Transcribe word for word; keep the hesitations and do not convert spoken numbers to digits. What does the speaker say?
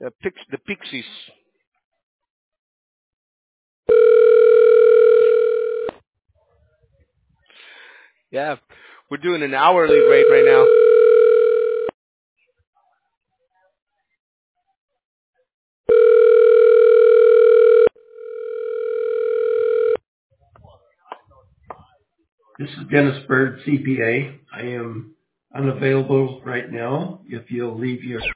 the Pix, the Pixies. Yeah, we're doing an hourly rate right now. This is Dennis Bird, C P A. I am unavailable right now. If you'll leave your